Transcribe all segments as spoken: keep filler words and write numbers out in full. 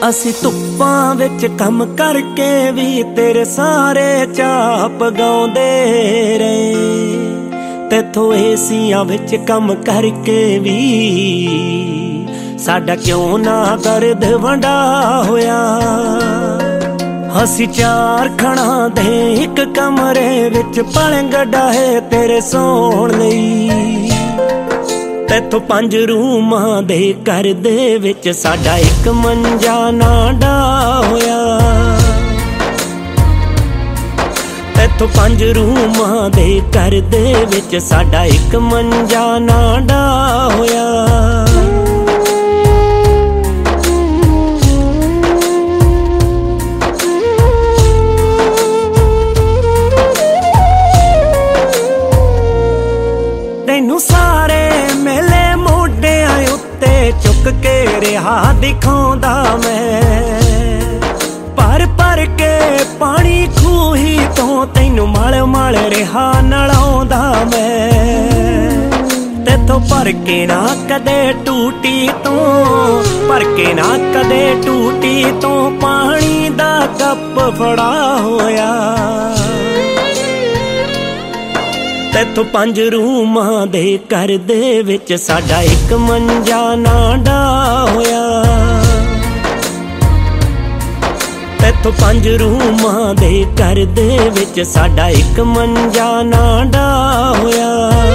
ਅਸੀਂ ਧੁੱਪਾਂ ਵਿੱਚ ਕੰਮ ਕਰਕੇ ਵੀ ਤੇਰੇ ਸਾਰੇ ਚਾਪ ਗਾਉਂਦੇ ਰਹੇ। ਤੇਥੋਂ ਏਸੀਆਂ ਵਿੱਚ ਕੰਮ ਕਰਕੇ ਵੀ ਸਾਡਾ ਕਿਉਂ ਨਾ ਦਰਦ ਵੰਡਾ ਹੋਇਆ। ਅਸੀਂ ਚਾਰ ਖਣਾ ਦੇ ਇੱਕ ਕਮਰੇ ਵਿੱਚ ਪਲੰਗ ਡਾਹੇ ਤੇਰੇ ਸੌਣ ਲਈ। ਤੇਥੋਂ ਪੰਜ ਰੂਮਾਂ ਦੇ ਘਰ ਦੇ ਵਿੱਚ ਸਾਡਾ ਇੱਕ ਮੰਜਾ ਨਾ ਡਾ ਹੋਇਆ। ਤੇਥੋਂ ਪੰਜ ਰੂਮਾਂ ਦੇ ਘਰ ਦੇ ਵਿੱਚ ਸਾਡਾ ਇੱਕ ਮੰਜਾ ਨਾ ਡਾ ਹੋਇਆ। ਤੈਨੂੰ ਸਾਰੇ ਮੇਲੇ ਮੋਢਿਆਂ ਉੱਤੇ ਚੁੱਕ ਕੇ ਰਿਹਾ ਦਿਖਾਉਂਦਾ ਮੈਂ। ਭਰ ਭਰ ਕੇ ਪਾਣੀ ਖੂਹੀ ਤੋਂ ਤੈਨੂੰ ਮਲ ਮਲ ਰਿਹਾ ਨਲਾਉਂਦਾ ਮੈਂ। ਤੇਥੋਂ ਭਰ ਕੇ ਨਾ ਕਦੇ ਟੂਟੀ ਤੋਂ, ਭਰ ਕੇ ਨਾ ਕਦੇ ਟੂਟੀ ਤੋਂ ਪਾਣੀ ਦਾ ਕੱਪ ਫੜਾ ਹੋਇਆ। ਤੇਥੋਂ ਪੰਜ ਰੂਮਾਂ ਦੇ ਘਰ ਦੇ ਵਿੱਚ ਸਾਡਾ ਇੱਕ ਮੰਜਾ ਨਾ ਡਾ ਹੋਇਆ। ਤੇਥੋਂ ਪੰਜ ਰੂਮਾਂ ਦੇ ਘਰ ਦੇ ਵਿੱਚ ਸਾਡਾ ਇੱਕ ਮੰਜਾ ਨਾ ਡਾ ਹੋਇਆ।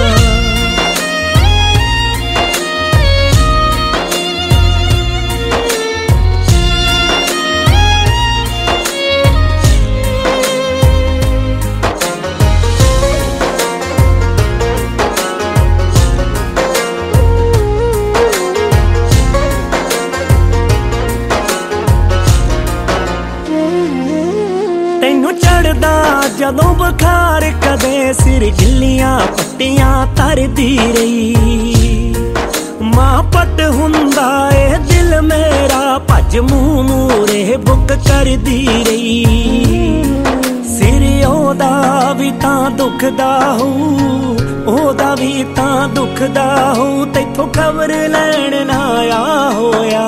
ਤੈਨੂੰ ਚੜਦਾ ਜਦੋਂ ਬੁਖਾਰ ਕਦੇ ਸਿਰ ਗਿੱਲੀਆਂ ਪੱਟੀਆਂ ਤਰਦੀ ਰਹੀ। ਮਾਂ ਪਟ ਹੁੰਦਾ ਏ ਦਿਲ ਮੇਰਾ ਭੱਜ ਮੂੰਹ ਮੂਰੇ ਬੁੱਕ ਕਰਦੀ ਰਹੀ। ਸਿਰ ਉਹਦਾ ਵੀ ਤਾਂ ਦੁਖਦਾ ਹੋਊ, ਉਹਦਾ ਵੀ ਤਾਂ ਦੁਖਦਾ ਹੋਊ। ਤੈਥੋਂ ਖਬਰ ਲੈਣ ਨਾ ਆਇਆ ਹੋਇਆ।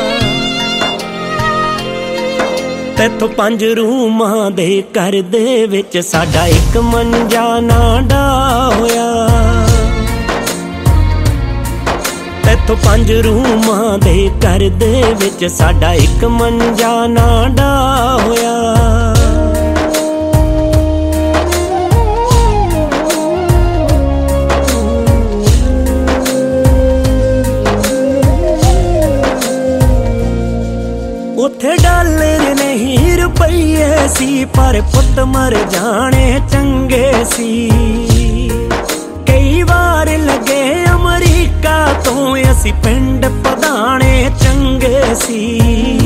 ਤੇਥੋਂ ਪੰਜ ਰੂਮਾਂ ਦੇ ਘਰ ਦੇ ਵਿੱਚ ਸਾਡਾ ਇੱਕ ਮੰਜਾ ਨਾ ਡਾ ਹੋਇਆ। ਤੇਥੋਂ ਪੰਜ ਰੂਮਾਂ ਦੇ ਘਰ ਦੇ ਵਿੱਚ ਸਾਡਾ ਇੱਕ ਮੰਜਾ ਨਾ ਡਾ ਹੋਇਆ। ਉੱਥੇ ਡਾਲਰ ਨਹੀਂ ਰੁਪਈਏ ਸੀ, ਪਰ ਪੁੱਤ ਮਰ ਜਾਣੇ ਚੰਗੇ ਸੀ। ਕਈ ਵਾਰ ਲੱਗੇ ਅਮਰੀਕਾ ਤੋਂ ਅਸੀਂ ਪਿੰਡ ਪਧਾਣੇ ਚੰਗੇ ਸੀ।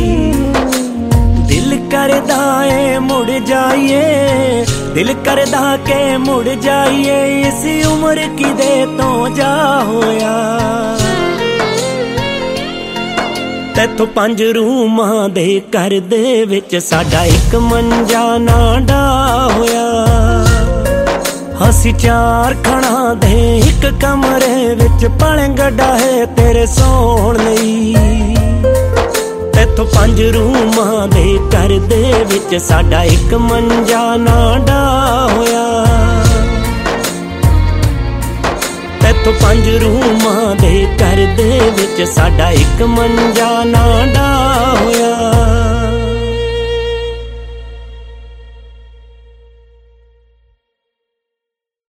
ਦਿਲ ਕਰਦਾ ਏ ਮੁੜ ਜਾਈਏ, ਦਿਲ ਕਰਦਾ ਕਿ ਮੁੜ ਜਾਈਏ। ਇਸ ਉਮਰ ਕਿਦੇ ਤੋਂ ਜਾ ਹੋਇਆ। ਤੇਥੋਂ ਪੰਜ ਰੂਮਾਂ ਦੇ ਘਰ ਦੇ ਵਿੱਚ ਸਾਡਾ ਇੱਕ ਮੰਜਾ ਨਾ ਡਾ ਹੋਇਆ। ਅਸੀਂ ਚਾਰ ਖਣਾ ਦੇ ਇੱਕ ਕਮਰੇ ਵਿੱਚ ਪਲੰਗ ਡਾਹੇ ਤੇਰੇ ਸੌਣ ਲਈ। ਤੇਥੋਂ ਪੰਜ ਰੂਮਾਂ ਦੇ ਘਰ ਦੇ ਵਿੱਚ ਸਾਡਾ ਇੱਕ ਮੰਜਾ ਨਾ ਡਾ ਹੋਇਆ। ਤੇਥੋਂ ਪੰਜ ਰੂਮਾਂ ਦੇ ਘਰ ਦੇ ਵਿੱਚ ਸਾਡਾ ਇੱਕ ਮੰਜਾ ਨਾ ਡਾ